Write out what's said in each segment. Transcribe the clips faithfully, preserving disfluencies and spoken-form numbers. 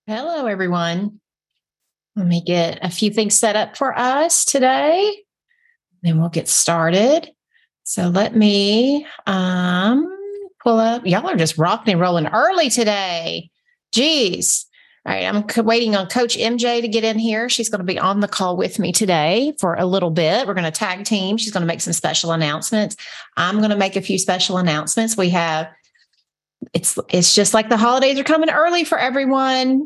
Hello, everyone. Let me get a few things set up for us today. Then we'll get started. So let me um, pull up. Y'all are just rocking and rolling early today. Geez. All right. I'm c- waiting on Coach M J to get in here. She's going to be on the call with me today for a little bit. We're going to tag team. She's going to make some special announcements. I'm going to make a few special announcements. We have It's it's just like the holidays are coming early for everyone.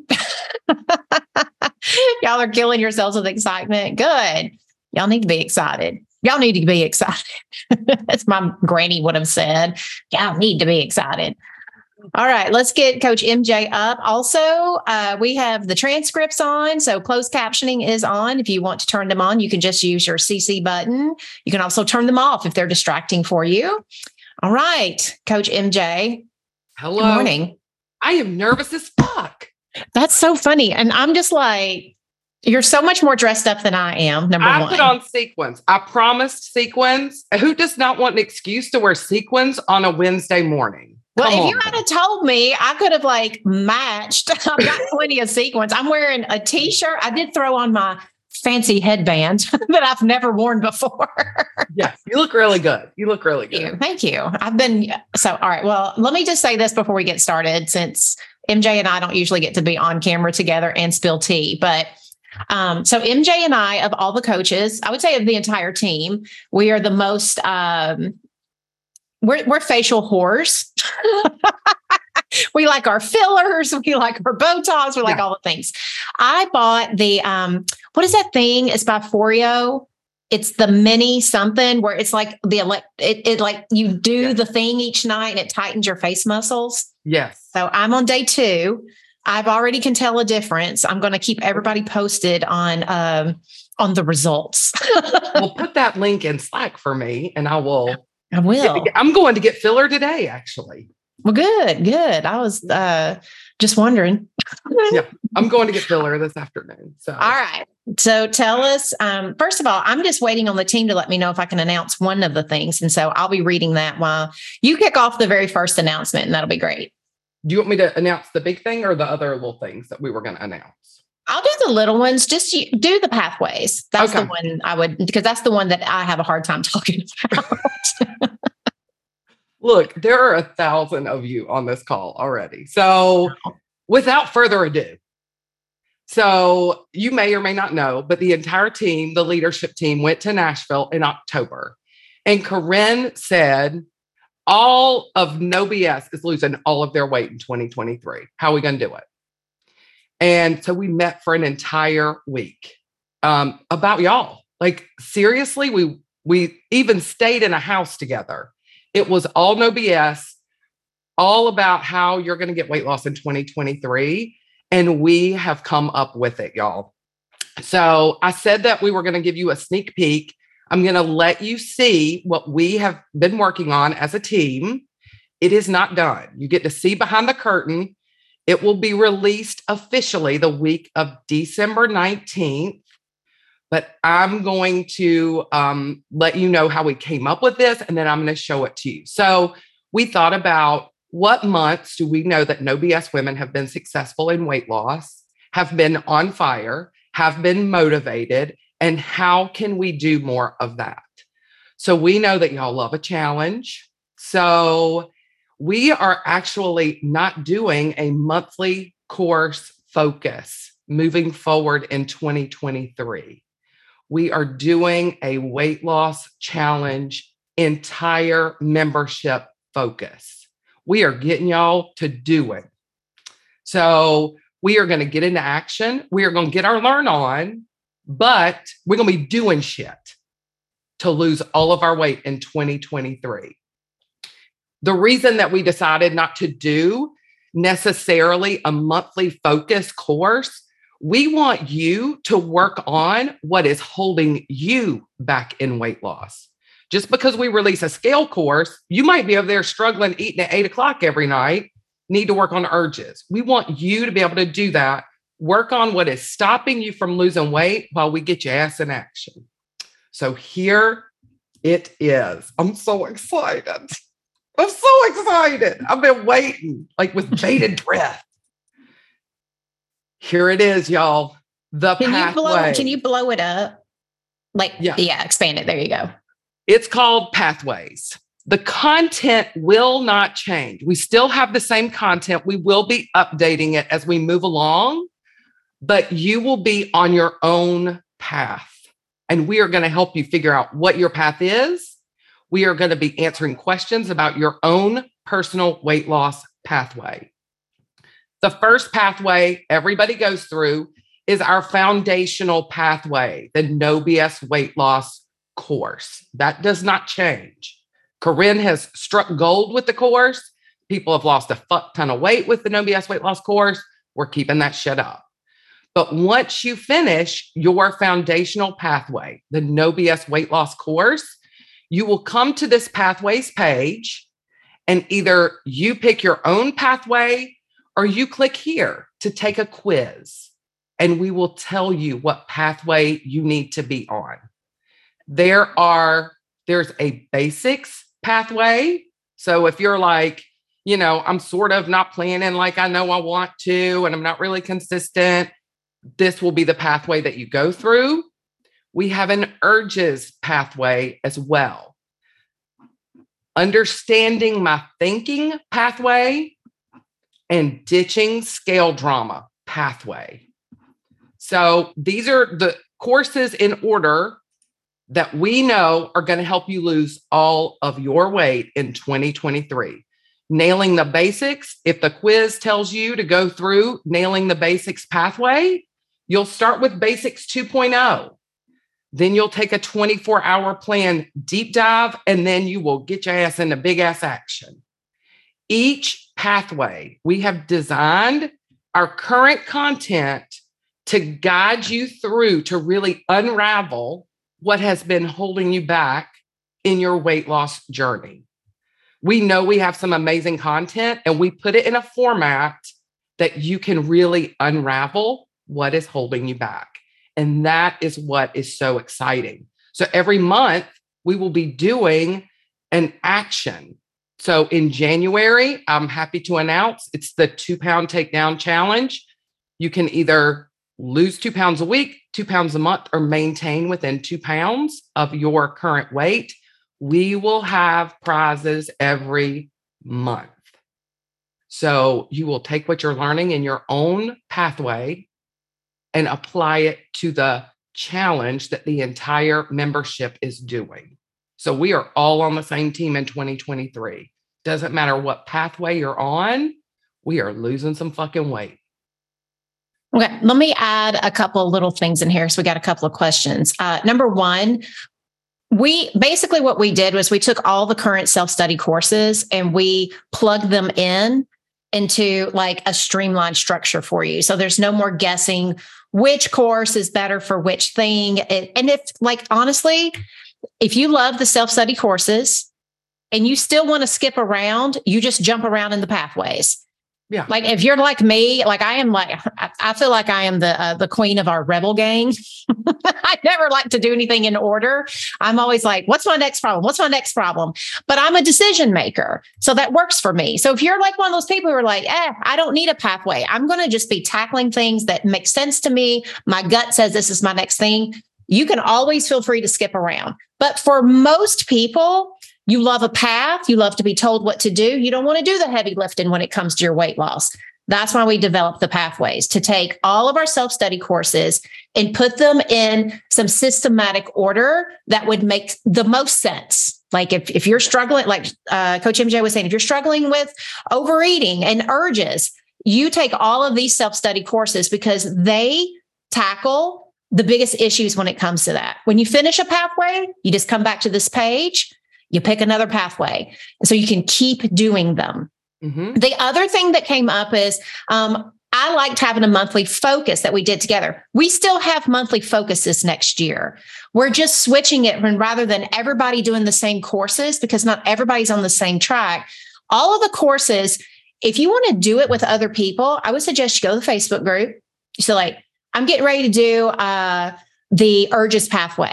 Y'all are killing yourselves with excitement. Good. Y'all need to be excited. Y'all need to be excited. That's my granny would have said. Y'all need to be excited. All right, let's get Coach M J up. Also, uh, we have the transcripts on, so closed captioning is on. If you want to turn them on, you can just use your C C button. You can also turn them off if they're distracting for you. All right, Coach M J. Hello. Good morning. I am nervous as fuck. That's so funny. And I'm just like, you're so much more dressed up than I am, number I one. put on sequins. I promised sequins. Who does not want an excuse to wear sequins on a Wednesday morning? Well, Come if on. you had have told me, I could have like matched. I've got plenty of sequins. I'm wearing a t-shirt. I did throw on my fancy headband that I've never worn before. Yes, you look really good. You look really good. Thank you. Thank you. I've been, so, all right. Well, let me just say this before we get started, since M J and I don't usually get to be on camera together and spill tea, but um, so M J and I, of all the coaches, I would say of the entire team, we are the most, um, we're, we're facial whores. We like our fillers. We like our Botox. We like Yeah. all the things. I bought the, um, what is that thing? It's by Foreo. It's the mini something where it's like the, elect- it, it like you do Yeah. the thing each night and it tightens your face muscles. Yes. So I'm on day two. I've already can tell a difference. I'm going to keep everybody posted on, um, on the results. Well, put that link in Slack for me and I will. I will. I'm going to get filler today, actually. Well, good, good. I was uh, just wondering. Yeah, I'm going to get filler this afternoon. So, all right. So tell us, um, first of all, I'm just waiting on the team to let me know if I can announce one of the things. And so I'll be reading that while you kick off the very first announcement, and that'll be great. Do you want me to announce the big thing or the other little things that we were going to announce? I'll do the little ones. Just you, do the pathways. That's Okay. the one I would, because that's the one that I have a hard time talking about. Look, there are a thousand of you on this call already. So without further ado, so you may or may not know, but the entire team, the leadership team, went to Nashville in October. And Corinne said, all of No B S is losing all of their weight in twenty twenty-three. How are we going to do it? And so we met for an entire week um, about y'all. Like, seriously, we we even stayed in a house together. It was all No B S, all about how you're going to get weight loss in twenty twenty-three. And we have come up with it, y'all. So I said that we were going to give you a sneak peek. I'm going to let you see what we have been working on as a team. It is not done. You get to see behind the curtain. It will be released officially the week of December nineteenth. But I'm going to um, let you know how we came up with this, and then I'm going to show it to you. So we thought about what months do we know that No B S women have been successful in weight loss, have been on fire, have been motivated, and how can we do more of that? So we know that y'all love a challenge. So we are actually not doing a monthly course focus moving forward in twenty twenty-three. We are doing a weight loss challenge entire membership focus. We are getting y'all to do it. So we are going to get into action. We are going to get our learn on, but we're going to be doing shit to lose all of our weight in twenty twenty-three. The reason that we decided not to do necessarily a monthly focus course, we want you to work on what is holding you back in weight loss. Just because we release a scale course, you might be over there struggling eating at eight o'clock every night, need to work on urges. We want you to be able to do that. Work on what is stopping you from losing weight while we get your ass in action. So here it is. I'm so excited. I'm so excited. I've been waiting, like with bated breath. Here it is, y'all. The can pathway. You blow, can you blow it up? Like, yeah. yeah, expand it. There you go. It's called Pathways. The content will not change. We still have the same content. We will be updating it as we move along, but you will be on your own path. And we are going to help you figure out what your path is. We are going to be answering questions about your own personal weight loss pathway. The first pathway everybody goes through is our foundational pathway, the No B S weight loss course. That does not change. Corinne has struck gold with the course. People have lost a fuck ton of weight with the No B S weight loss course. We're keeping that shit up. But once you finish your foundational pathway, the No B S weight loss course, you will come to this pathways page and either you pick your own pathway or you click here to take a quiz. And we will tell you what pathway you need to be on. There are, there's a basics pathway. So if you're like, you know, I'm sort of not planning like I know I want to, and I'm not really consistent, this will be the pathway that you go through. We have an urges pathway as well. Understanding my thinking pathway and ditching scale drama pathway. So these are the courses in order that we know are going to help you lose all of your weight in twenty twenty-three. Nailing the basics. If the quiz tells you to go through nailing the basics pathway, you'll start with basics two point oh. Then you'll take a twenty-four hour plan deep dive, and then you will get your ass into big ass action. Each pathway, we have designed our current content to guide you through to really unravel what has been holding you back in your weight loss journey. We know we have some amazing content, and we put it in a format that you can really unravel what is holding you back. And that is what is so exciting. So every month we will be doing an action. So in January, I'm happy to announce it's the two pound takedown challenge. You can either lose two pounds a week, two pounds a month, or maintain within two pounds of your current weight. We will have prizes every month. So you will take what you're learning in your own pathway and apply it to the challenge that the entire membership is doing. So we are all on the same team in twenty twenty-three. Doesn't matter what pathway you're on, we are losing some fucking weight. Okay, let me add a couple of little things in here. So we got a couple of questions. Uh, number one, we basically what we did was we took all the current self-study courses and we plugged them in into like a streamlined structure for you. So there's no more guessing which course is better for which thing. And if like, honestly, if you love the self-study courses and you still want to skip around, you just jump around in the pathways. Yeah. Like if you're like me, like I am like, I feel like I am the uh, the queen of our rebel gang. I never like to do anything in order. I'm always like, what's my next problem? What's my next problem? But I'm a decision maker. So that works for me. So if you're like one of those people who are like, eh, I don't need a pathway. I'm going to just be tackling things that make sense to me. My gut says this is my next thing. You can always feel free to skip around. But for most people, you love a path. You love to be told what to do. You don't want to do the heavy lifting when it comes to your weight loss. That's why we developed the pathways, to take all of our self-study courses and put them in some systematic order that would make the most sense. Like if, if you're struggling, like uh, Coach M J was saying, if you're struggling with overeating and urges, you take all of these self-study courses because they tackle the biggest issues when it comes to that. When you finish a pathway, you just come back to this page. You pick another pathway, so you can keep doing them. Mm-hmm. The other thing that came up is um, I liked having a monthly focus that we did together. We still have monthly focuses next year. We're just switching it when rather than everybody doing the same courses, because not everybody's on the same track. All of the courses, if you want to do it with other people, I would suggest you go to the Facebook group. So like, I'm getting ready to do uh, the urges pathway.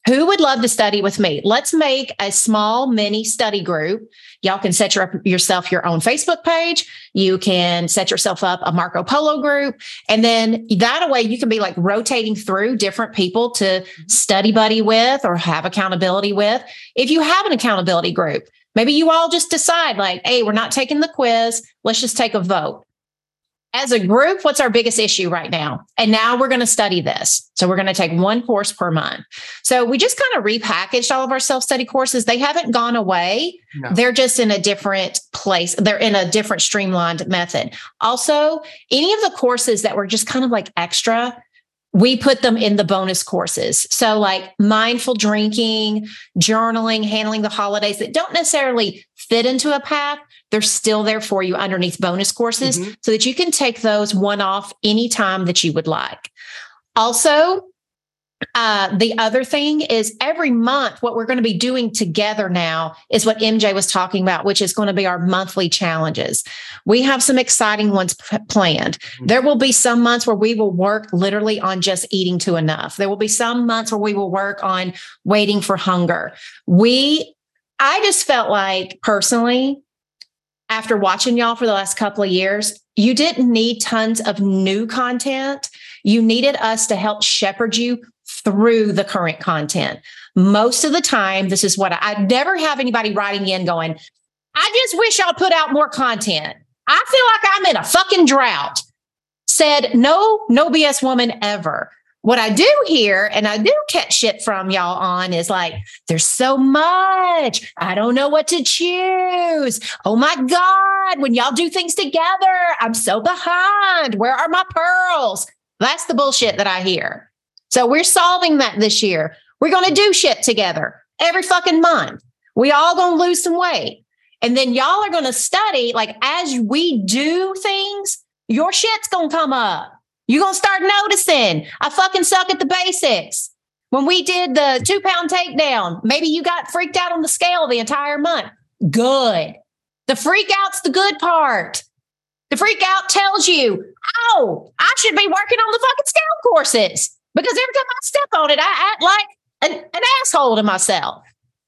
Who would love to study with me? Let's make a small mini study group. Y'all can set your, yourself your own Facebook page. You can set yourself up a Marco Polo group. And then that way you can be like rotating through different people to study buddy with or have accountability with. If you have an accountability group, maybe you all just decide like, hey, we're not taking the quiz. Let's just take a vote. As a group, what's our biggest issue right now? And now we're going to study this. So we're going to take one course per month. So we just kind of repackaged all of our self-study courses. They haven't gone away. No. They're just in a different place. They're in a different streamlined method. Also, any of the courses that were just kind of like extra, we put them in the bonus courses. So like mindful drinking, journaling, handling the holidays that don't necessarily fit into a path, they're still there for you underneath bonus courses mm-hmm. so that you can take those one off anytime that you would like. Also, uh, the other thing is every month, what we're going to be doing together now is what M J was talking about, which is going to be our monthly challenges. We have some exciting ones p- planned. Mm-hmm. There will be some months where we will work literally on just eating to enough. There will be some months where we will work on waiting for hunger. We, I just felt like personally, after watching y'all for the last couple of years, you didn't need tons of new content. You needed us to help shepherd you through the current content. Most of the time, this is what I, I never have anybody writing in going, I just wish y'all put out more content. I feel like I'm in a fucking drought. Said no, no B S woman ever. What I do hear, and I do catch shit from y'all on, is like, there's so much. I don't know what to choose. Oh my God, when y'all do things together, I'm so behind. Where are my pearls? That's the bullshit that I hear. So we're solving that this year. We're going to do shit together every fucking month. We all going to lose some weight. And then y'all are going to study, like, as we do things, your shit's going to come up. You're going to start noticing, I fucking suck at the basics. When we did the two pound takedown, maybe you got freaked out on the scale the entire month. Good. The freak out's the good part. The freak out tells you, oh, I should be working on the fucking scale courses because every time I step on it, I act like an, an asshole to myself.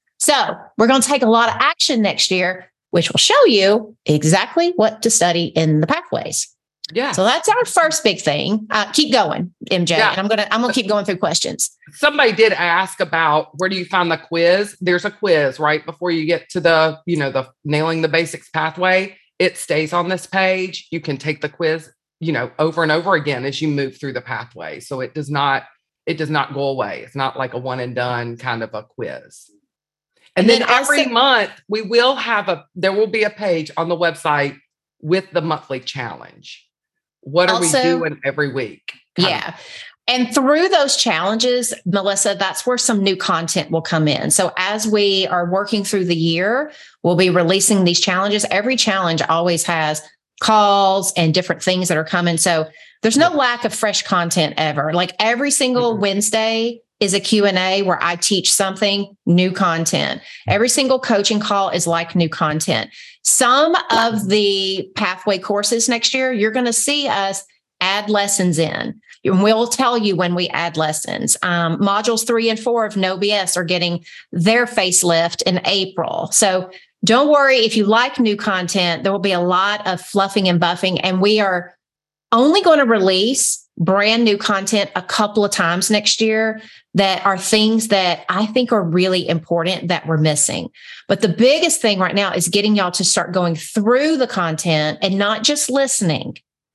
So we're going to take a lot of action next year, which will show you exactly what to study in the pathways. Yeah. So that's our first big thing. Uh, keep going, M J. Yeah. And I'm going to, I'm going to keep going through questions. Somebody did ask about where do you find the quiz? There's a quiz right before you get to the, you know, the nailing the basics pathway. It stays on this page. You can take the quiz, you know, over and over again as you move through the pathway. So it does not, it does not go away. It's not like a one and done kind of a quiz. And, and then, then every also, month we will have a, there will be a page on the website with the monthly challenge. What are also, we doing every week? Yeah. Of. And through those challenges, Melissa, that's where some new content will come in. So as we are working through the year, we'll be releasing these challenges. Every challenge always has calls and different things that are coming. So there's no lack of fresh content ever. Like every single mm-hmm. Wednesday is a Q and A where I teach something, new content. Every single coaching call is like new content. Some of the pathway courses next year, you're going to see us add lessons in. And we'll tell you when we add lessons. Um, modules three and four of No B S are getting their facelift in April. So don't worry if you like new content, there will be a lot of fluffing and buffing. And we are only going to release brand new content a couple of times next year that are things that I think are really important that we're missing. But the biggest thing right now is getting y'all to start going through the content and not just listening.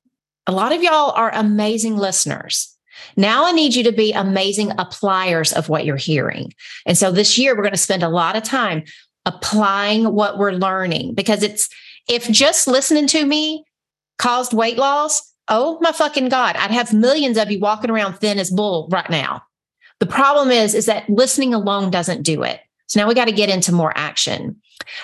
A lot of y'all are amazing listeners. Now I need you to be amazing appliers of what you're hearing. And so this year, we're going to spend a lot of time applying what we're learning, because it's, if just listening to me caused weight loss, oh my fucking God, I'd have millions of you walking around thin as bull right now. The problem is, is that listening alone doesn't do it. So now we got to get into more action.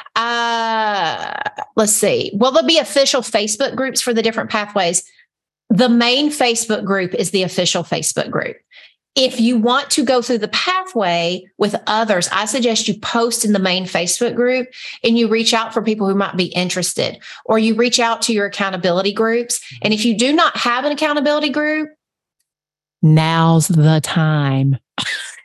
Uh, let's see. Will there be official Facebook groups for the different pathways? The main Facebook group is the official Facebook group. If you want to go through the pathway with others, I suggest you post in the main Facebook group and you reach out for people who might be interested, or you reach out to your accountability groups. And if you do not have an accountability group, now's the time.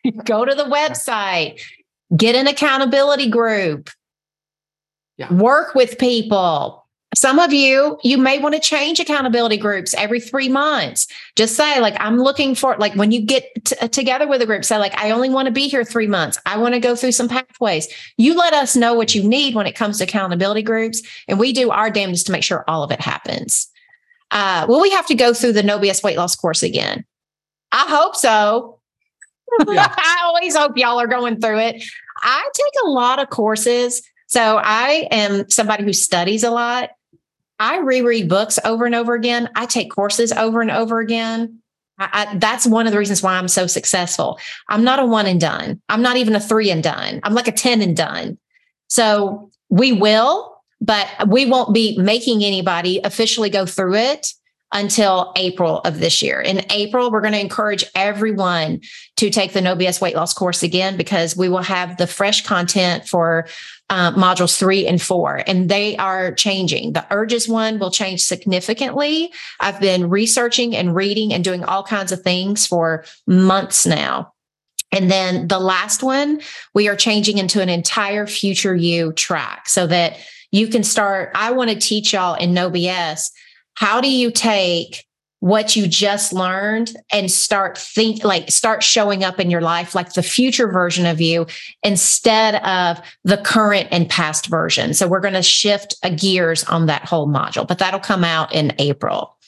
Go to the website, get an accountability group, Yeah. work with people. Some of you, you may want to change accountability groups every three months. Just say, like, I'm looking for, like, when you get t- together with a group, say, like, I only want to be here three months. I want to go through some pathways. You let us know what you need when it comes to accountability groups, and we do our damnedest to make sure all of it happens. Uh, will we have to go through the No B S weight loss course again? I hope so. Yeah. I always hope y'all are going through it. I take a lot of courses. So I am somebody who studies a lot. I reread books over and over again. I take courses over and over again. I, I, that's one of the reasons why I'm so successful. I'm not a one and done. I'm not even a three and done. I'm like a ten and done. So we will, but we won't be making anybody officially go through it until April of this year. In April, we're going to encourage everyone to take the No B S weight loss course again, because we will have the fresh content for uh, modules three and four, and they are changing. The urges one will change significantly. I've been researching and reading and doing all kinds of things for months now. And then the last one, we are changing into an entire future you track so that you can start. I want to teach y'all in No B S, how do you take what you just learned and start think like start showing up in your life like the future version of you instead of the current and past version. So we're going to shift a gears on that whole module, but that'll come out in April.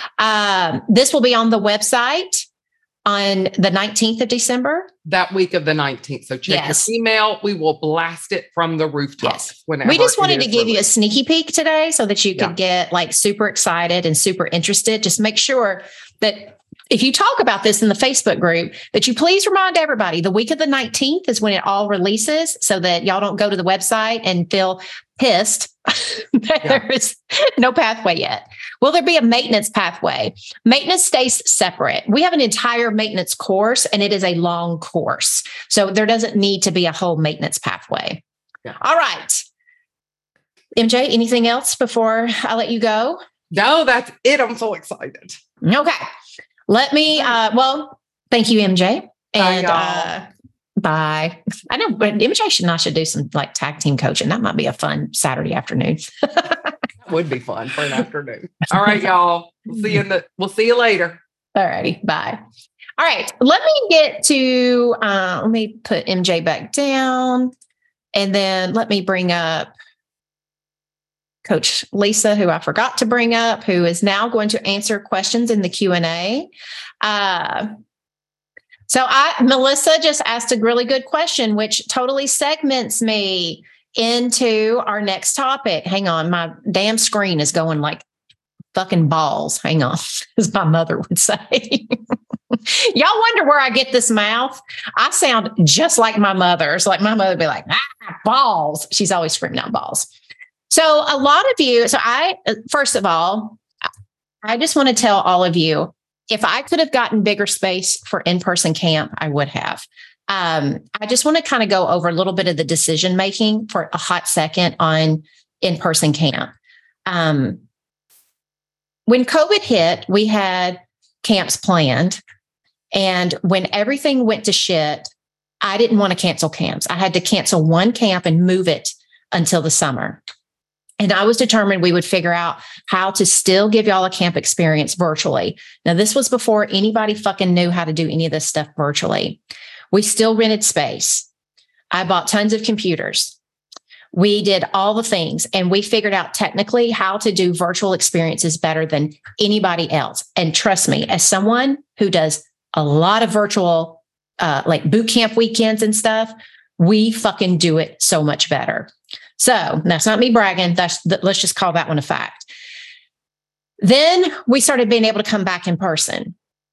Um, this will be on the website on the nineteenth of December. That week of the nineteenth. So check yes. your email. We will blast it from the rooftops. Yes. We just wanted to give released. you a sneaky peek today so that you could yeah. get like super excited and super interested. Just make sure that if you talk about this in the Facebook group, that you please remind everybody the week of the nineteenth is when it all releases, so that y'all don't go to the website and feel pissed that yeah. there is no pathway yet. Will there be a maintenance pathway? Maintenance stays separate. We have an entire maintenance course, and it is a long course. So there doesn't need to be a whole maintenance pathway. Yeah. All right. M J, anything else before I let you go? No, that's it. I'm so excited. Okay. Let me, uh, well, thank you, M J. And bye, uh, bye. I know, but M J should not should do some like tag team coaching. That might be a fun Saturday afternoon. Would be fun for an afternoon. All right, y'all. We'll see you in the, we'll see you later. All righty. Bye. All right. Let me get to, uh, let me put M J back down, and then let me bring up Coach Lisa, who I forgot to bring up, who is now going to answer questions in the Q and A. Uh, so I, Melissa just asked a really good question, which totally segments me into our next topic. Hang on. My damn screen is going like fucking balls. Hang on, as my mother would say. Y'all wonder where I get this mouth? I sound just like my mother. It's like my mother would be like, ah, balls. She's always screaming out balls. So a lot of you, so I, first of all, I just want to tell all of you, if I could have gotten bigger space for in-person camp, I would have. Um, I just want to kind of go over a little bit of the decision-making for a hot second on in-person camp. Um, when COVID hit, we had camps planned. And when everything went to shit, I didn't want to cancel camps. I had to cancel one camp and move it until the summer. And I was determined we would figure out how to still give y'all a camp experience virtually. Now, this was before anybody fucking knew how to do any of this stuff virtually. We still rented space. I bought tons of computers. We did all the things, and we figured out technically how to do virtual experiences better than anybody else. And trust me, as someone who does a lot of virtual, uh, like boot camp weekends and stuff, we fucking do it so much better. So that's not me bragging. That's, let's just call that one a fact. Then we started being able to come back in person.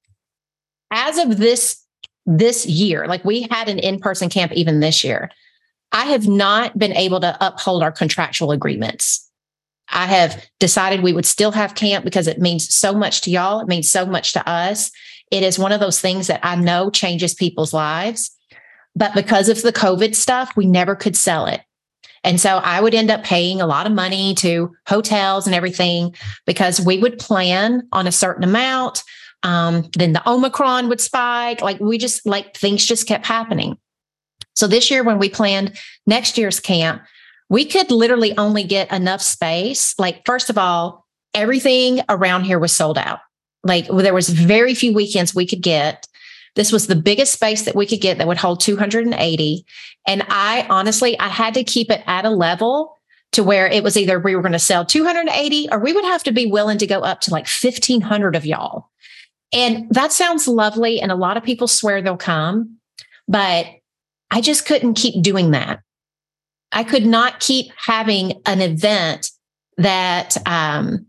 As of this, this year, like we had an in-person camp even this year, I have not been able to uphold our contractual agreements. I have decided we would still have camp because it means so much to y'all. It means so much to us. It is one of those things that I know changes people's lives. But because of the COVID stuff, we never could sell it. And so I would end up paying a lot of money to hotels and everything because we would plan on a certain amount. Um, then the Omicron would spike. Like we just like things just kept happening. So this year, when we planned next year's camp, we could literally only get enough space. Like, first of all, everything around here was sold out. Like there was very few weekends we could get. This was the biggest space that we could get that would hold two hundred eighty. And I honestly, I had to keep it at a level to where it was either we were going to sell two hundred eighty or we would have to be willing to go up to like fifteen hundred of y'all. And that sounds lovely. And a lot of people swear they'll come, but I just couldn't keep doing that. I could not keep having an event that um,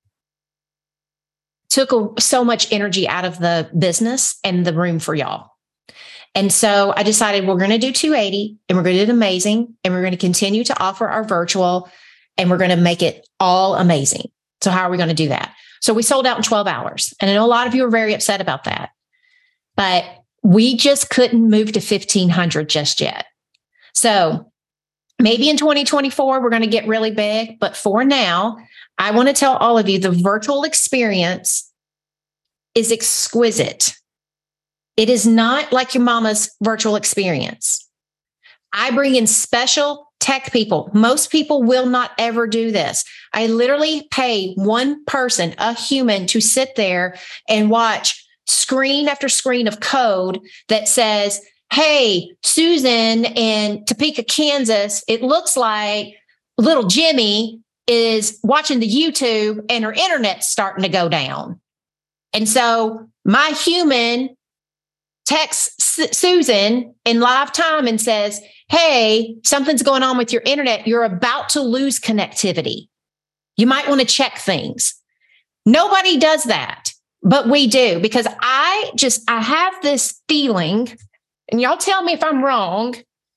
took a, so much energy out of the business and the room for y'all. And so I decided we're going to do two eighty and we're going to do it amazing. And we're going to continue to offer our virtual and we're going to make it all amazing. So how are we going to do that? So we sold out in twelve hours. And I know a lot of you are very upset about that, but we just couldn't move to fifteen hundred just yet. So maybe in twenty twenty-four, we're going to get really big. But for now, I want to tell all of you the virtual experience is exquisite. It is not like your mama's virtual experience. I bring in special tech people. Most people will not ever do this. I literally pay one person, a human, to sit there and watch screen after screen of code that says, hey, Susan in Topeka, Kansas, it looks like little Jimmy is watching the YouTube and her internet's starting to go down. And so my human texts Susan in live time and says, hey, something's going on with your internet. You're about to lose connectivity. You might want to check things. Nobody does that, but we do, because I just, I have this feeling, and y'all tell me if I'm wrong,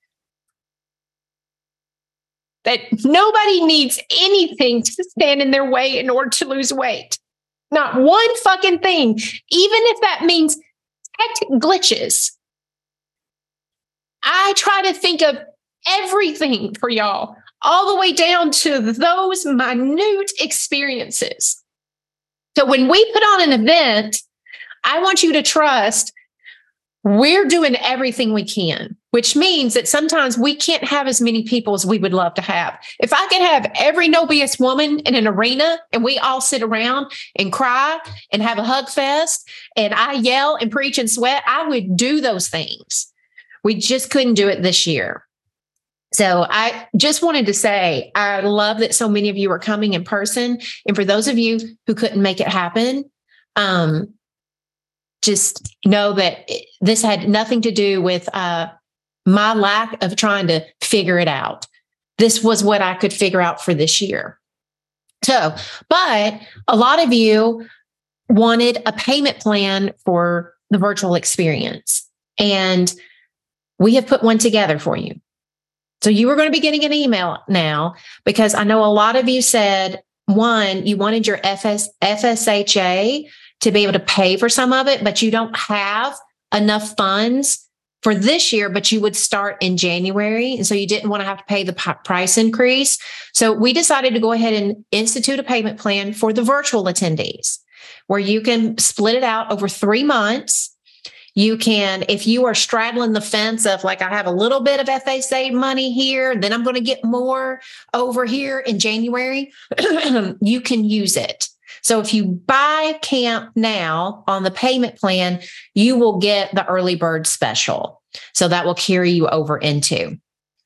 that nobody needs anything to stand in their way in order to lose weight. Not one fucking thing, even if that means tech glitches. I try to think of everything for y'all, all the way down to those minute experiences. So when we put on an event, I want you to trust we're doing everything we can, which means that sometimes we can't have as many people as we would love to have. If I could have every no B S woman in an arena and we all sit around and cry and have a hug fest and I yell and preach and sweat, I would do those things. We just couldn't do it this year. So I just wanted to say, I love that so many of you are coming in person. And for those of you who couldn't make it happen, um, just know that this had nothing to do with uh, my lack of trying to figure it out. This was what I could figure out for this year. So, but a lot of you wanted a payment plan for the virtual experience, and we have put one together for you. So you are going to be getting an email now, because I know a lot of you said, one, you wanted your F S, F S H A to be able to pay for some of it, but you don't have enough funds for this year, but you would start in January. And so you didn't want to have to pay the p- price increase. So we decided to go ahead and institute a payment plan for the virtual attendees, where you can split it out over three months. You can, if you are straddling the fence of like, I have a little bit of F S A money here, then I'm going to get more over here in January, you can use it. So if you buy camp now on the payment plan, you will get the early bird special. So that will carry you over into.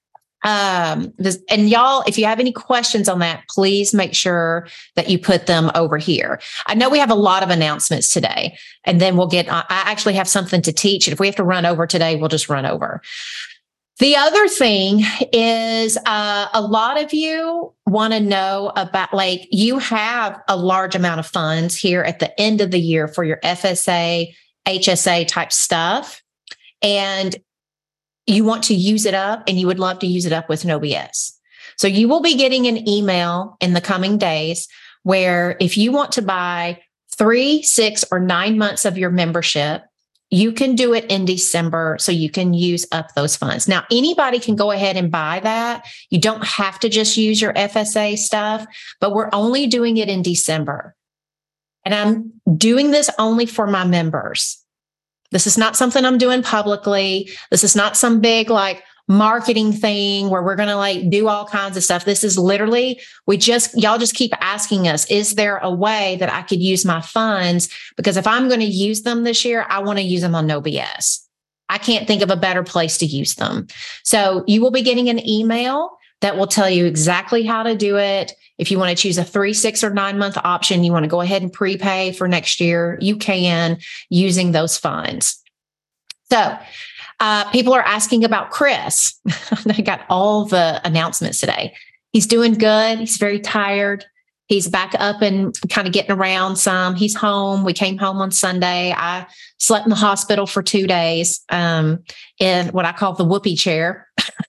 Um, this, and y'all, if you have any questions on that, please make sure that you put them over here. I know we have a lot of announcements today, and then we'll get, I actually have something to teach. And if we have to run over today, we'll just run over. The other thing is uh, a lot of you want to know about, like, you have a large amount of funds here at the end of the year for your F S A, H S A type stuff. And you want to use it up, and you would love to use it up with no B S. So you will be getting an email in the coming days where if you want to buy three, six, or nine months of your membership, you can do it in December so you can use up those funds. Now, anybody can go ahead and buy that. You don't have to just use your F S A stuff, but we're only doing it in December. And I'm doing this only for my members. This is not something I'm doing publicly. This is not some big like marketing thing where we're going to like do all kinds of stuff. This is literally, we just, y'all just keep asking us, is there a way that I could use my funds? Because if I'm going to use them this year, I want to use them on No B S. I can't think of a better place to use them. So you will be getting an email that will tell you exactly how to do it. If you want to choose a three, six, or nine month option, you want to go ahead and prepay for next year, you can using those funds. So uh, people are asking about Chris. I got all the announcements today. He's doing good. He's very tired. He's back up and kind of getting around some. He's home. We came home on Sunday. I slept in the hospital for two days um, in what I call the whoopee chair.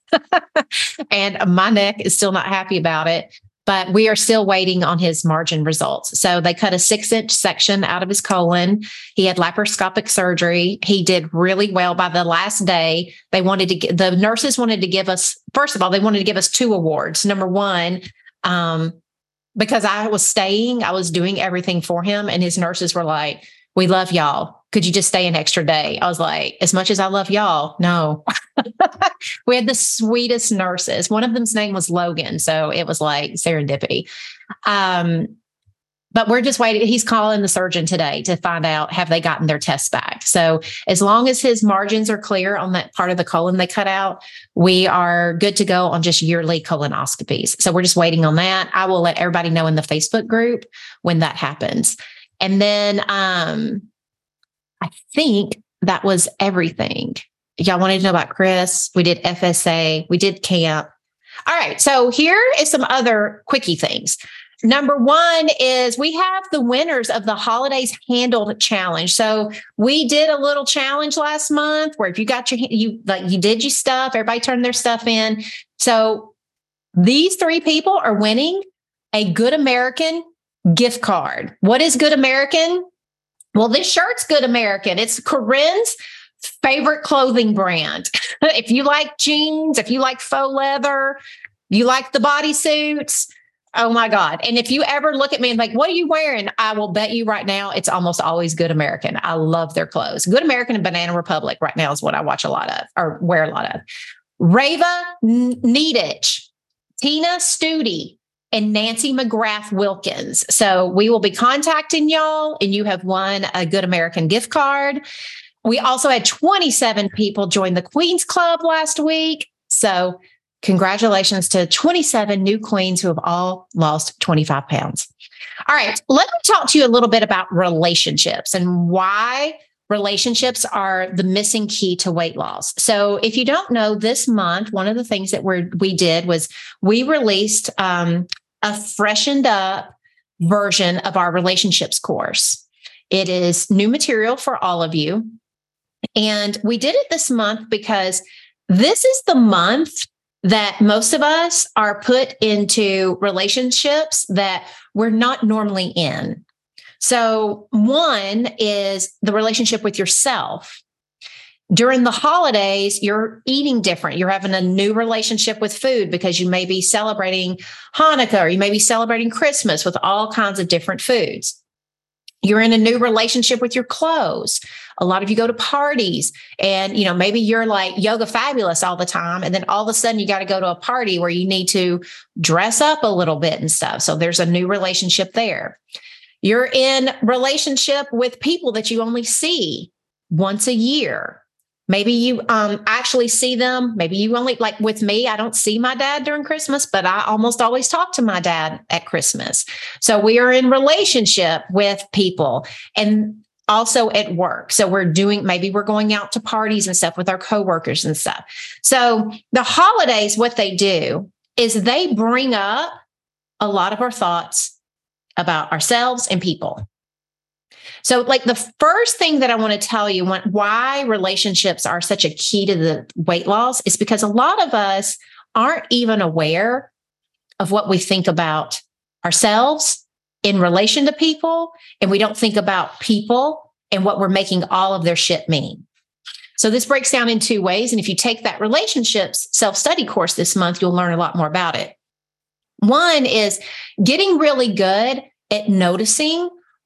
And my neck is still not happy about it, but we are still waiting on his margin results. So they cut a six inch section out of his colon. He had laparoscopic surgery. He did really well. By the last day, they wanted to get, the nurses wanted to give us, first of all, they wanted to give us two awards. Number one, um, because I was staying, I was doing everything for him. And his nurses were like, we love y'all. Could you just stay an extra day? I was like, as much as I love y'all, no. We had the sweetest nurses. One of them's name was Logan. So it was like serendipity. Um, but we're just waiting. He's calling the surgeon today to find out, have they gotten their tests back? So as long as his margins are clear on that part of the colon they cut out, we are good to go on just yearly colonoscopies. So we're just waiting on that. I will let everybody know in the Facebook group when that happens. And then um, I think that was everything. Y'all wanted to know about Chris. We did F S A. We did camp. All right. So here is some other quickie things. Number one is we have the winners of the Holidays Handled Challenge. So we did a little challenge last month where if you got your, you like you did your stuff, everybody turned their stuff in. So these three people are winning a Good American gift card. What is Good American? Well, this shirt's Good American. It's Corinne's favorite clothing brand. If you like jeans, if you like faux leather, you like the bodysuits, oh my God. And if you ever look at me and like, what are you wearing? I will bet you right now, it's almost always Good American. I love their clothes. Good American and Banana Republic right now is what I watch a lot of or wear a lot of. Rava Needich, Tina Studi, and Nancy McGrath Wilkins. So we will be contacting y'all and you have won a Good American gift card. We also had twenty-seven people join the Queens Club last week. So congratulations to twenty-seven new queens who have all lost twenty-five pounds. All right, let me talk to you a little bit about relationships and why relationships are the missing key to weight loss. So if you don't know, this month, one of the things that we're, we did was we released um, a freshened up version of our relationships course. It is new material for all of you. And we did it this month because this is the month that most of us are put into relationships that we're not normally in. So one is the relationship with yourself. During the holidays, you're eating different. You're having a new relationship with food because you may be celebrating Hanukkah or you may be celebrating Christmas with all kinds of different foods. You're in a new relationship with your clothes. A lot of you go to parties and, you know, maybe you're like yoga fabulous all the time. And then all of a sudden you got to go to a party where you need to dress up a little bit and stuff. So there's a new relationship there. You're in relationship with people that you only see once a year. Maybe you um, actually see them. Maybe you only, like with me, I don't see my dad during Christmas, but I almost always talk to my dad at Christmas. So we are in relationship with people and also at work. So we're doing, maybe we're going out to parties and stuff with our coworkers and stuff. So the holidays, what they do is they bring up a lot of our thoughts about ourselves and people. So like the first thing that I want to tell you when, why relationships are such a key to the weight loss is because a lot of us aren't even aware of what we think about ourselves in relation to people. And we don't think about people and what we're making all of their shit mean. So this breaks down in two ways. And if you take that relationships self-study course this month, you'll learn a lot more about it. One is getting really good at noticing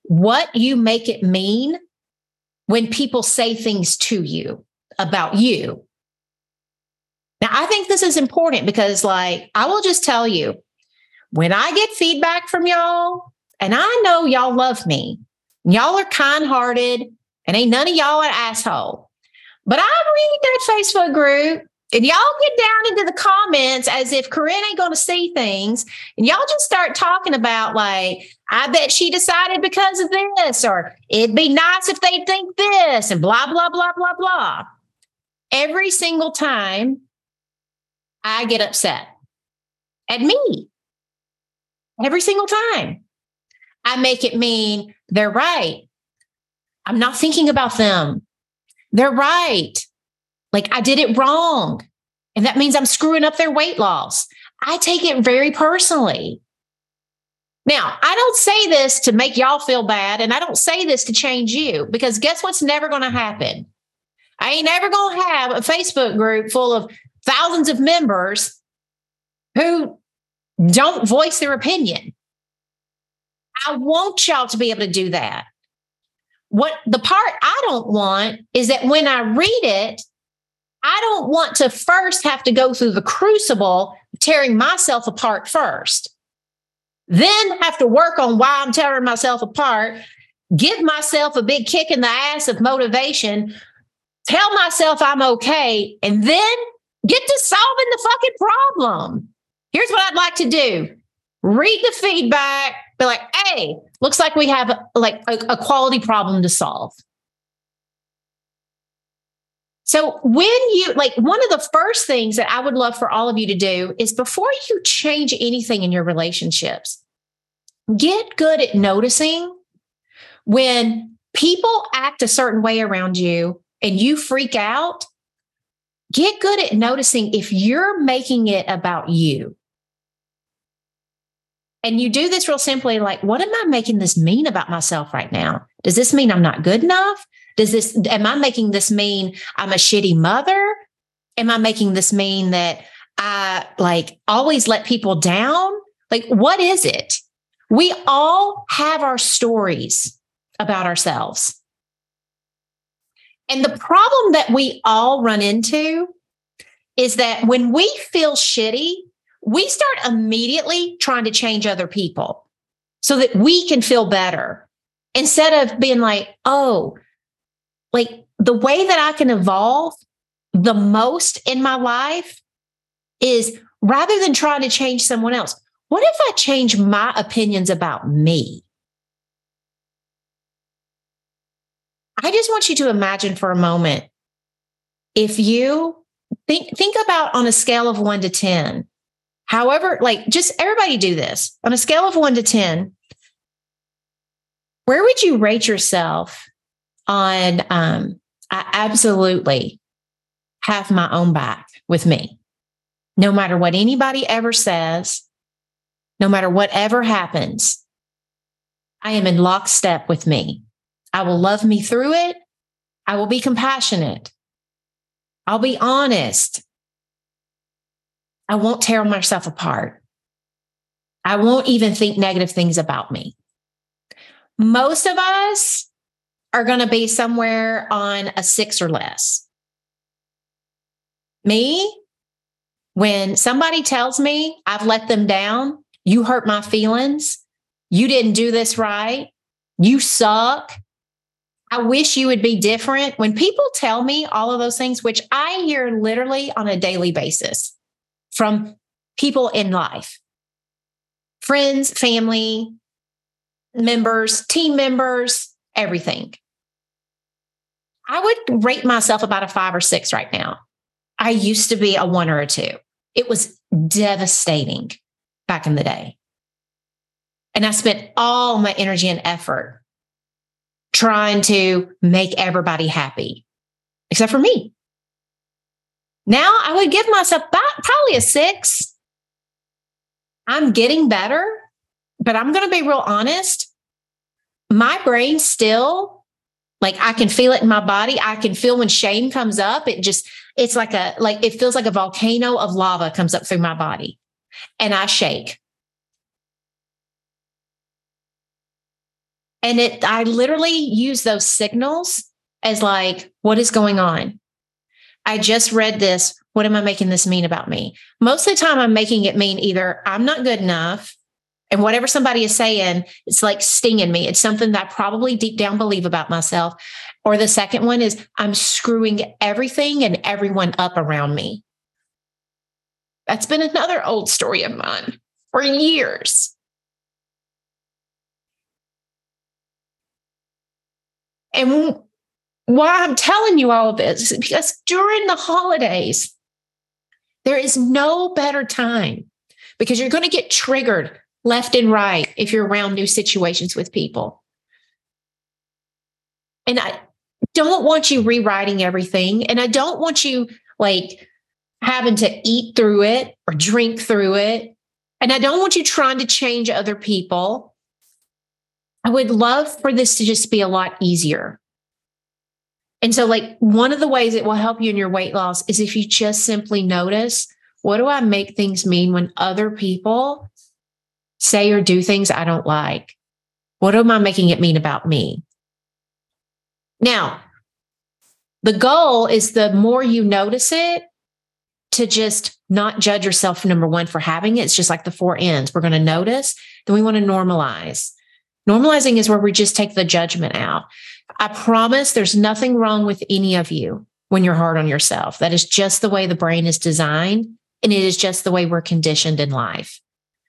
what you make it mean when people say things to you about you. Now, I think this is important because, like, I will just tell you, when I get feedback from y'all, and I know y'all love me, y'all are kind-hearted, and ain't none of y'all an asshole. But I read that Facebook group, and y'all get down into the comments as if Corinne ain't going to see things, and y'all just start talking about, like, I bet she decided because of this, or it'd be nice if they think this, and blah, blah, blah, blah, blah. Every single time I get upset at me. Every single time. I make it mean they're right. I'm not thinking about them. They're right. Like, I did it wrong. And that means I'm screwing up their weight loss. I take it very personally. Now, I don't say this to make y'all feel bad, and I don't say this to change you, because guess what's never going to happen? I ain't ever going to have a Facebook group full of thousands of members who don't voice their opinion. I want y'all to be able to do that. What the part I don't want is that when I read it, I don't want to first have to go through the crucible, tearing myself apart first, then have to work on why I'm tearing myself apart, give myself a big kick in the ass of motivation, tell myself I'm okay, and then get to solving the fucking problem. Here's what I'd like to do. Read the feedback, be like, hey, looks like we have like a, a quality problem to solve. So when you, like, one of the first things that I would love for all of you to do is, before you change anything in your relationships, get good at noticing when people act a certain way around you and you freak out. Get good at noticing if you're making it about you. And you do this real simply, like, what am I making this mean about myself right now? Does this mean I'm not good enough? Does this, am I making this mean I'm a shitty mother? Am I making this mean that I, like, always let people down? Like, what is it? We all have our stories about ourselves. And the problem that we all run into is that when we feel shitty, we start immediately trying to change other people so that we can feel better, instead of being like, oh, like, the way that I can evolve the most in my life is, rather than trying to change someone else, what if I change my opinions about me? I just want you to imagine for a moment, if you think, think about on a scale of one to ten, however, like, just everybody do this. On a scale of one to ten, where would you rate yourself on, um, I absolutely have my own back with me. No matter what anybody ever says, no matter whatever happens, I am in lockstep with me. I will love me through it. I will be compassionate. I'll be honest. I won't tear myself apart. I won't even think negative things about me. Most of us are going to be somewhere on a six or less. Me, when somebody tells me I've let them down, you hurt my feelings, you didn't do this right, you suck, I wish you would be different. When people tell me all of those things, which I hear literally on a daily basis from people in life, friends, family, members, team members, everything, I would rate myself about a five or six right now. I used to be a one or a two. It was devastating back in the day. And I spent all my energy and effort trying to make everybody happy, except for me. Now I would give myself about probably a six. I'm getting better, but I'm going to be real honest. My brain still, like, I can feel it in my body. I can feel when shame comes up. It just, it's like a, like, it feels like a volcano of lava comes up through my body, and I shake. And it, I literally use those signals as like, what is going on? I just read this. What am I making this mean about me? Most of the time I'm making it mean either I'm not good enough, and whatever somebody is saying, it's like stinging me. It's something that I probably deep down believe about myself. Or the second one is I'm screwing everything and everyone up around me. That's been another old story of mine for years. And why I'm telling you all of this is because during the holidays, there is no better time, because you're going to get triggered left and right if you're around new situations with people. And I don't want you rewriting everything. And I don't want you like having to eat through it or drink through it. And I don't want you trying to change other people. I would love for this to just be a lot easier. And so like one of the ways it will help you in your weight loss is if you just simply notice, what do I make things mean when other people say or do things I don't like? What am I making it mean about me? Now, the goal is the more you notice it, to just not judge yourself, number one, for having it. It's just like the four N's. We're going to notice, then we want to normalize. Normalizing is where we just take the judgment out. I promise there's nothing wrong with any of you when you're hard on yourself. That is just the way the brain is designed, and it is just the way we're conditioned in life.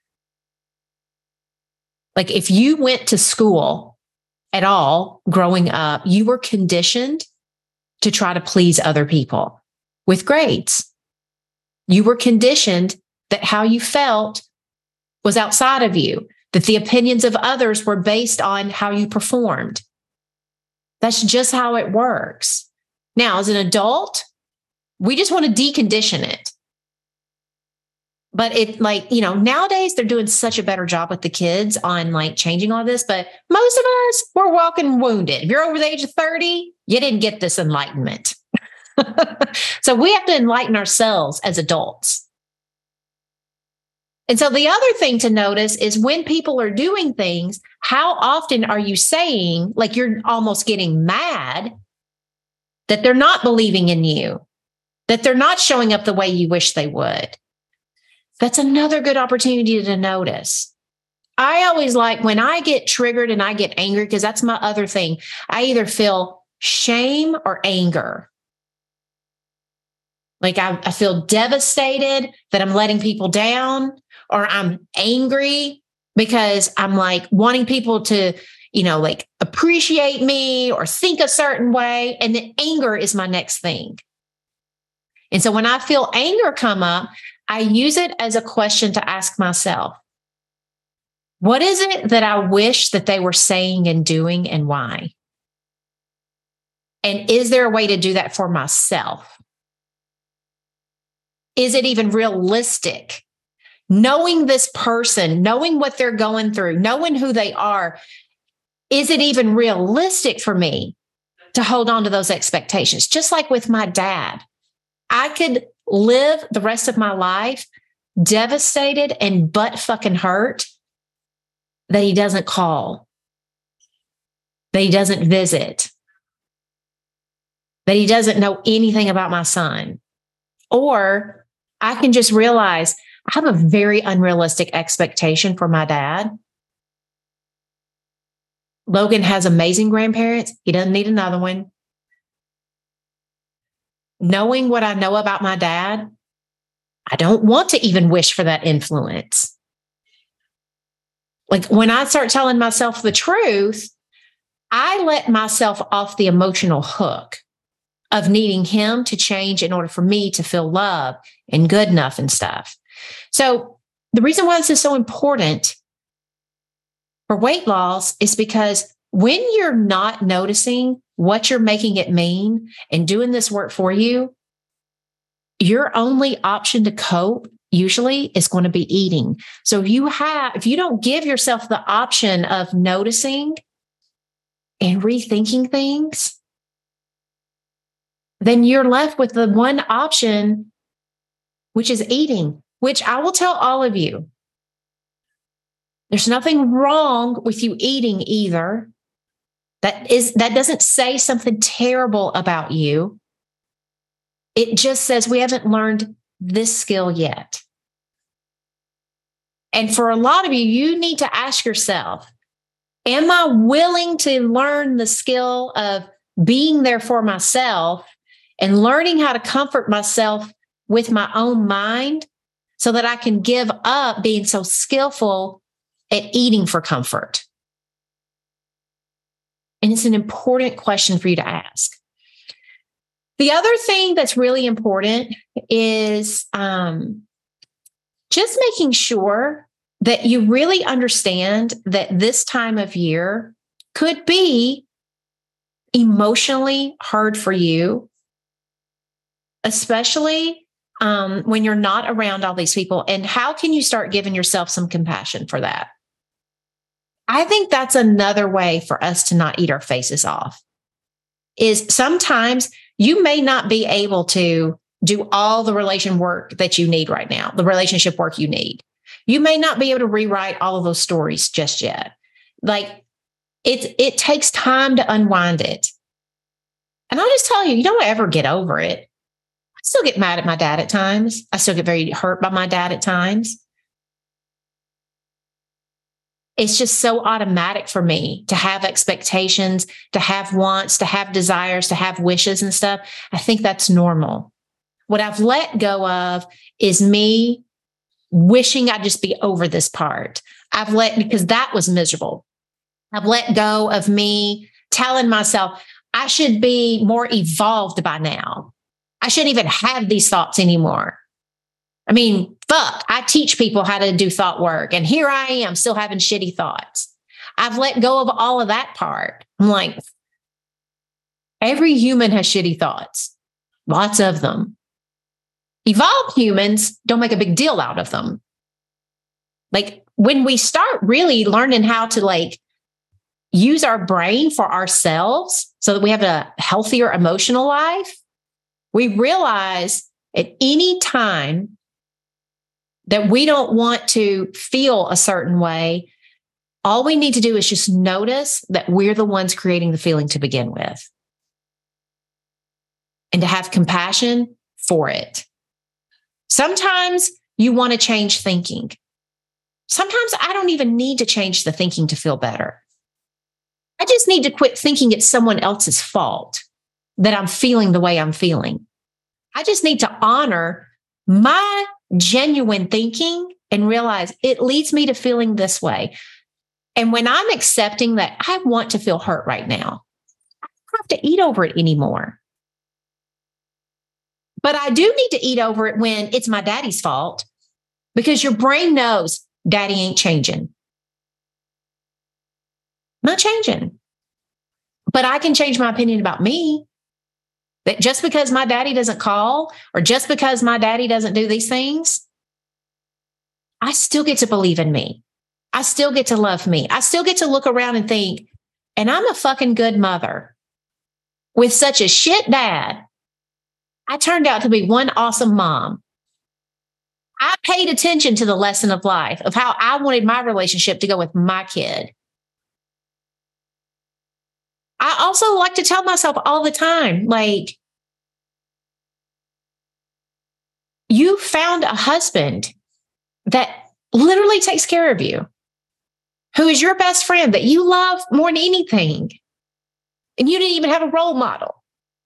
Like if you went to school at all growing up, you were conditioned to try to please other people with grades. You were conditioned that how you felt was outside of you, that the opinions of others were based on how you performed. That's just how it works. Now, as an adult, we just want to decondition it. But it like, you know, nowadays they're doing such a better job with the kids on like changing all this. But most of us, we're walking wounded. If you're over the age of thirty, you didn't get this enlightenment. So we have to enlighten ourselves as adults. And so the other thing to notice is when people are doing things, how often are you saying, like you're almost getting mad that they're not believing in you, that they're not showing up the way you wish they would? That's another good opportunity to notice. I always like when I get triggered and I get angry, because that's my other thing. I either feel shame or anger. Like I, I feel devastated that I'm letting people down, or I'm angry because I'm like wanting people to, you know, like appreciate me or think a certain way. And then anger is my next thing. And so when I feel anger come up, I use it as a question to ask myself, what is it that I wish that they were saying and doing, and why? And is there a way to do that for myself? Is it even realistic? Knowing this person, knowing what they're going through, knowing who they are, is it even realistic for me to hold on to those expectations? Just like with my dad, I could live the rest of my life devastated and butt fucking hurt that he doesn't call, that he doesn't visit, that he doesn't know anything about my son. Or I can just realize I have a very unrealistic expectation for my dad. Logan has amazing grandparents. He doesn't need another one. Knowing what I know about my dad, I don't want to even wish for that influence. Like when I start telling myself the truth, I let myself off the emotional hook of needing him to change in order for me to feel love and good enough and stuff. So the reason why this is so important for weight loss is because when you're not noticing what you're making it mean and doing this work for you, your only option to cope usually is going to be eating. So if you have, if you don't give yourself the option of noticing and rethinking things, then you're left with the one option, which is eating, which I will tell all of you. There's nothing wrong with you eating either. That is, that doesn't say something terrible about you. It just says we haven't learned this skill yet. And for a lot of you, you need to ask yourself, am I willing to learn the skill of being there for myself and learning how to comfort myself with my own mind so that I can give up being so skillful at eating for comfort? And it's an important question for you to ask. The other thing that's really important is um, just making sure that you really understand that this time of year could be emotionally hard for you, especially um, when you're not around all these people. And how can you start giving yourself some compassion for that? I think that's another way for us to not eat our faces off, is sometimes you may not be able to do all the relation work that you need right now, the relationship work you need. You may not be able to rewrite all of those stories just yet. Like it, it takes time to unwind it. And I'll just tell you, you don't ever get over it. I still get mad at my dad at times. I still get very hurt by my dad at times. It's just so automatic for me to have expectations, to have wants, to have desires, to have wishes and stuff. I think that's normal. What I've let go of is me wishing I'd just be over this part. I've let, because that was miserable. I've let go of me telling myself I should be more evolved by now. I shouldn't even have these thoughts anymore. I mean, fuck, I teach people how to do thought work. And here I am still having shitty thoughts. I've let go of all of that part. I'm like, every human has shitty thoughts, lots of them. Evolved humans don't make a big deal out of them. Like when we start really learning how to like use our brain for ourselves so that we have a healthier emotional life, we realize at any time that we don't want to feel a certain way, all we need to do is just notice that we're the ones creating the feeling to begin with. And to have compassion for it. Sometimes you want to change thinking. Sometimes I don't even need to change the thinking to feel better. I just need to quit thinking it's someone else's fault that I'm feeling the way I'm feeling. I just need to honor my genuine thinking and realize it leads me to feeling this way. And when I'm accepting that I want to feel hurt right now, I don't have to eat over it anymore. But I do need to eat over it when it's my daddy's fault, because your brain knows daddy ain't changing. Not changing. But I can change my opinion about me. That just because my daddy doesn't call or just because my daddy doesn't do these things, I still get to believe in me. I still get to love me. I still get to look around and think, and I'm a fucking good mother. With such a shit dad, I turned out to be one awesome mom. I paid attention to the lesson of life of how I wanted my relationship to go with my kid. I also like to tell myself all the time, like, you found a husband that literally takes care of you, who is your best friend that you love more than anything. And you didn't even have a role model.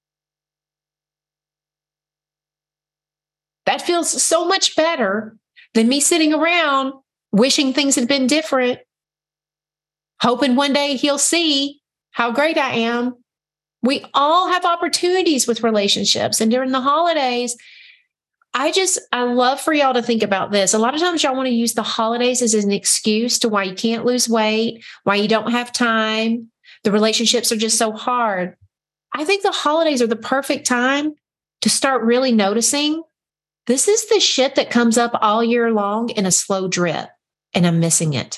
That feels so much better than me sitting around wishing things had been different, hoping one day he'll see how great I am. We all have opportunities with relationships. And during the holidays, I just, I love for y'all to think about this. A lot of times y'all want to use the holidays as an excuse to why you can't lose weight, why you don't have time. The relationships are just so hard. I think the holidays are the perfect time to start really noticing this is the shit that comes up all year long in a slow drip, and I'm missing it.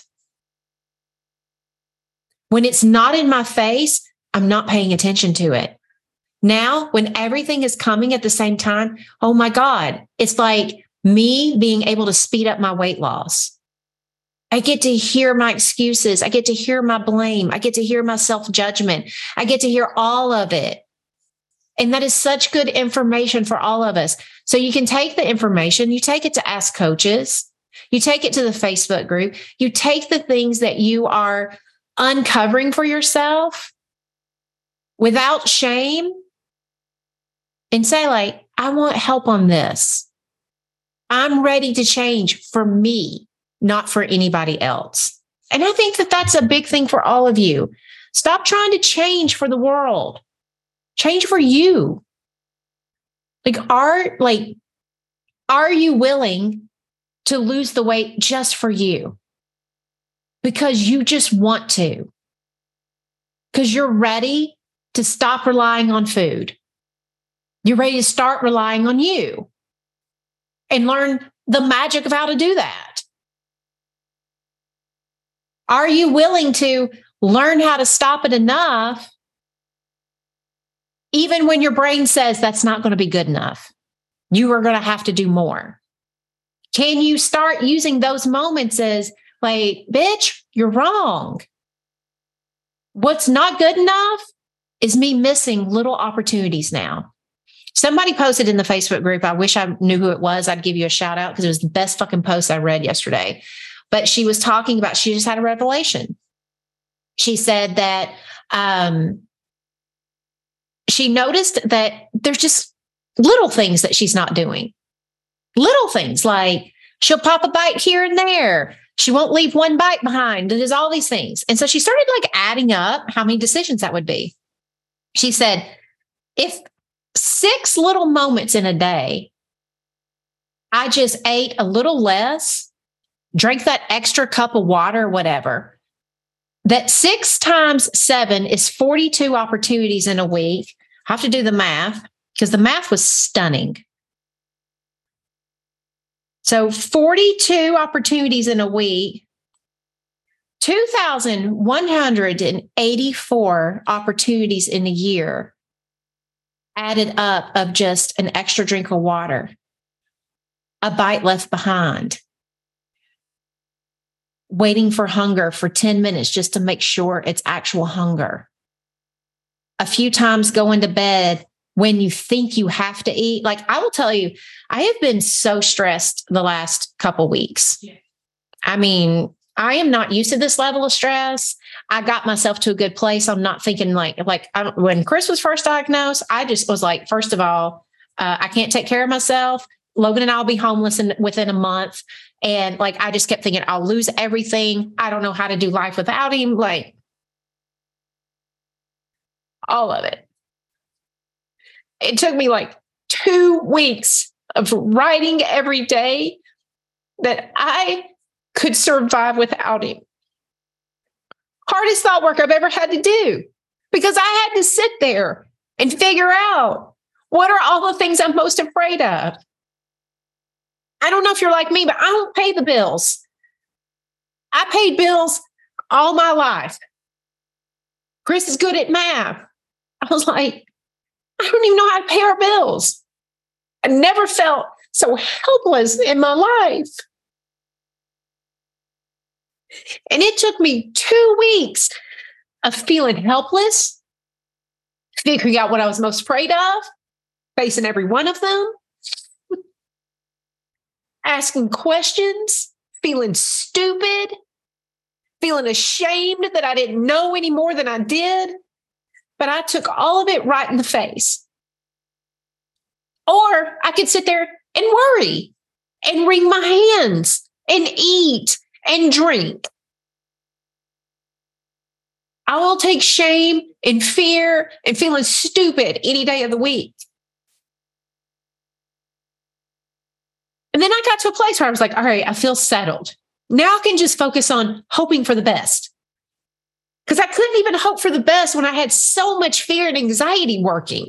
When it's not in my face, I'm not paying attention to it. Now, when everything is coming at the same time, oh my God, it's like me being able to speed up my weight loss. I get to hear my excuses. I get to hear my blame. I get to hear my self-judgment. I get to hear all of it. And that is such good information for all of us. So you can take the information, you take it to Ask Coaches, you take it to the Facebook group, you take the things that you are uncovering for yourself without shame and say, like, I want help on this. I'm ready to change for me, not for anybody else. And I think that that's a big thing for all of you. Stop trying to change for the world. Change for you. Like, are, like, are you willing to lose the weight just for you? Because you just want to. Because you're ready to stop relying on food. You're ready to start relying on you and learn the magic of how to do that. Are you willing to learn how to stop it enough, even when your brain says that's not going to be good enough? You are going to have to do more. Can you start using those moments as, like, bitch, you're wrong. What's not good enough is me missing little opportunities now. Somebody posted in the Facebook group. I wish I knew who it was. I'd give you a shout out because it was the best fucking post I read yesterday. But she was talking about, she just had a revelation. She said that um, she noticed that there's just little things that she's not doing. Little things like she'll pop a bite here and there. She won't leave one bite behind. There's all these things. And so she started like adding up how many decisions that would be. She said, if six little moments in a day, I just ate a little less, drank that extra cup of water, whatever, that six times seven is forty-two opportunities in a week. I have to do the math because the math was stunning. So forty-two opportunities in a week, two thousand one hundred eighty-four opportunities in a year added up of just an extra drink of water, a bite left behind, waiting for hunger for ten minutes just to make sure it's actual hunger. A few times going to bed when you think you have to eat. Like, I will tell you, I have been so stressed the last couple weeks. Yeah. I mean, I am not used to this level of stress. I got myself to a good place. I'm not thinking like, like I, when Chris was first diagnosed, I just was like, first of all, uh, I can't take care of myself. Logan and I'll be homeless in, within a month. And like, I just kept thinking, I'll lose everything. I don't know how to do life without him. Like, all of it. It took me like two weeks of writing every day that I could survive without him. Hardest thought work I've ever had to do, because I had to sit there and figure out what are all the things I'm most afraid of. I don't know if you're like me, but I don't pay the bills. I paid bills all my life. Chris is good at math. I was like, I don't even know how to pay our bills. I never felt so helpless in my life. And it took me two weeks of feeling helpless, figuring out what I was most afraid of, facing every one of them, asking questions, feeling stupid, feeling ashamed that I didn't know any more than I did. But I took all of it right in the face. Or I could sit there and worry and wring my hands and eat and drink. I will take shame and fear and feeling stupid any day of the week. And then I got to a place where I was like, all right, I feel settled. Now I can just focus on hoping for the best. Because I couldn't even hope for the best when I had so much fear and anxiety working.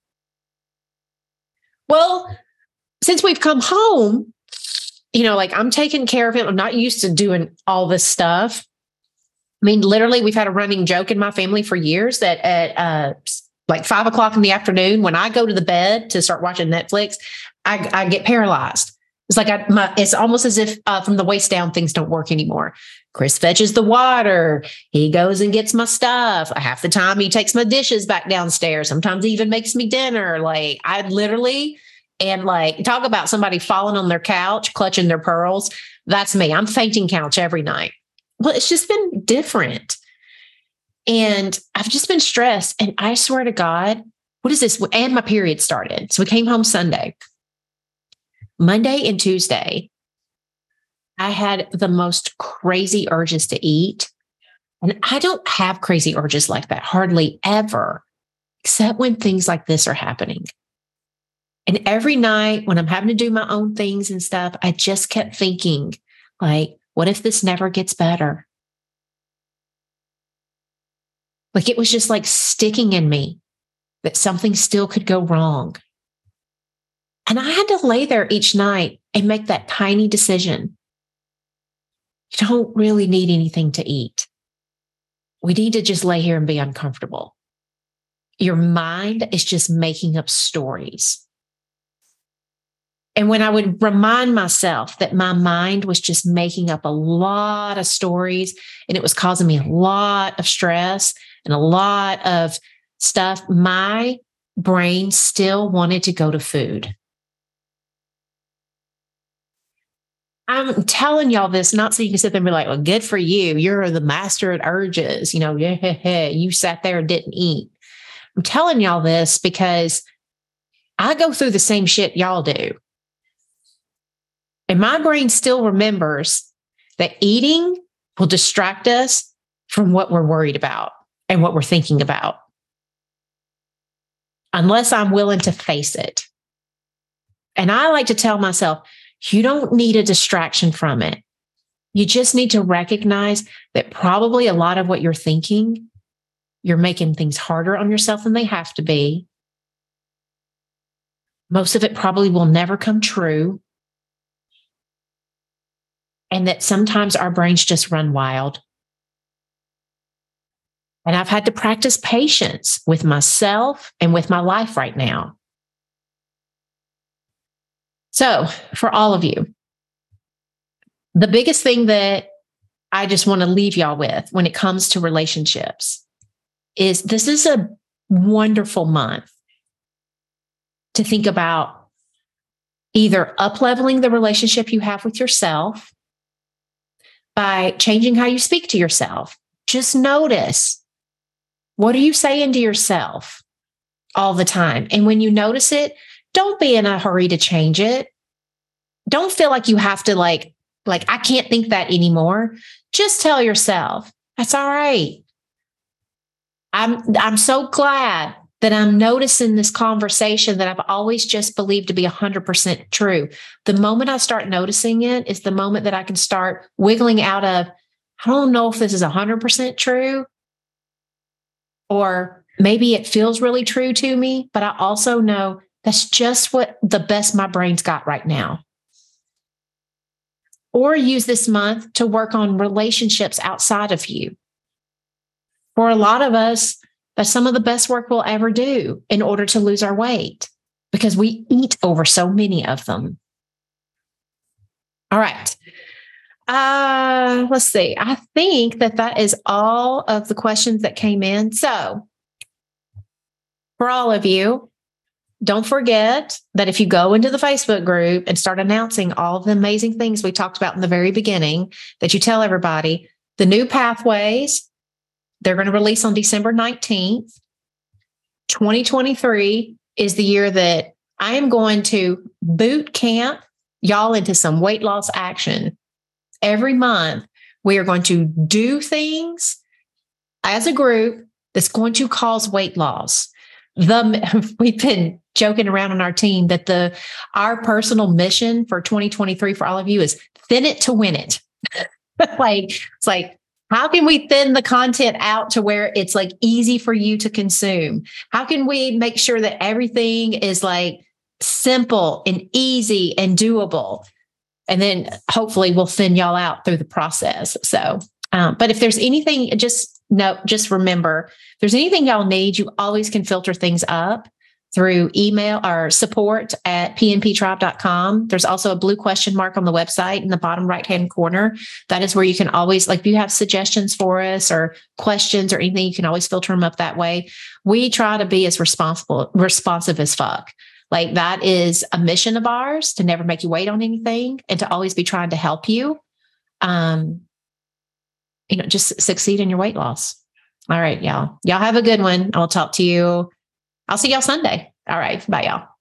Well, since we've come home, you know, like I'm taking care of him. I'm not used to doing all this stuff. I mean, literally, we've had a running joke in my family for years that at uh, like five o'clock in the afternoon, when I go to the bed to start watching Netflix, I, I get paralyzed. It's like I, my, it's almost as if uh, from the waist down, things don't work anymore. Chris fetches the water. He goes and gets my stuff. Half the time he takes my dishes back downstairs. Sometimes he even makes me dinner. Like I literally, and like talk about somebody falling on their couch, clutching their pearls. That's me. I'm fainting couch every night. Well, it's just been different. And I've just been stressed. And I swear to God, what is this? And my period started. So we came home Sunday. Monday and Tuesday, I had the most crazy urges to eat. And I don't have crazy urges like that, hardly ever, except when things like this are happening. And every night when I'm having to do my own things and stuff, I just kept thinking, like, what if this never gets better? Like it was just like sticking in me that something still could go wrong. And I had to lay there each night and make that tiny decision. You don't really need anything to eat. We need to just lay here and be uncomfortable. Your mind is just making up stories. And when I would remind myself that my mind was just making up a lot of stories and it was causing me a lot of stress and a lot of stuff, my brain still wanted to go to food. I'm telling y'all this not so you can sit there and be like, well, good for you. You're the master at urges. You know, yeah, you sat there and didn't eat. I'm telling y'all this because I go through the same shit y'all do. And my brain still remembers that eating will distract us from what we're worried about and what we're thinking about. Unless I'm willing to face it. And I like to tell myself, you don't need a distraction from it. You just need to recognize that probably a lot of what you're thinking, you're making things harder on yourself than they have to be. Most of it probably will never come true. And that sometimes our brains just run wild. And I've had to practice patience with myself and with my life right now. So for all of you, the biggest thing that I just want to leave y'all with when it comes to relationships is this is a wonderful month to think about either up-leveling the relationship you have with yourself by changing how you speak to yourself. Just notice, what are you saying to yourself all the time? And when you notice it, don't be in a hurry to change it. Don't feel like you have to like, like, I can't think that anymore. Just tell yourself, that's all right. I'm, I'm so glad that I'm noticing this conversation that I've always just believed to be one hundred percent true. The moment I start noticing it is the moment that I can start wiggling out of, I don't know if this is one hundred percent true, or maybe it feels really true to me, but I also know that's just what the best my brain's got right now. Or use this month to work on relationships outside of you. For a lot of us, that's some of the best work we'll ever do in order to lose our weight because we eat over so many of them. All right. Uh, let's see. I think that that is all of the questions that came in. So for all of you, don't forget that if you go into the Facebook group and start announcing all of the amazing things we talked about in the very beginning, that you tell everybody the new pathways, they're going to release on December nineteenth. twenty twenty-three is the year that I am going to boot camp y'all into some weight loss action. Every month, we are going to do things as a group that's going to cause weight loss. The, we've been joking around on our team that the our personal mission for twenty twenty-three for all of you is thin it to win it. Like, it's like, how can we thin the content out to where it's like easy for you to consume? How can we make sure that everything is like simple and easy and doable? And then hopefully we'll thin y'all out through the process. So, um, but if there's anything, just no, just remember, if there's anything y'all need, you always can filter things up through email or support at p n p tribe dot com. There's also a blue question mark on the website in the bottom right-hand corner. That is where you can always, like, if you have suggestions for us or questions or anything, you can always filter them up that way. We try to be as responsible, responsive as fuck. Like, that is a mission of ours, to never make you wait on anything and to always be trying to help you, um, you know, just succeed in your weight loss. All right, y'all. Y'all have a good one. I'll talk to you. I'll see y'all Sunday. All right. Bye, y'all.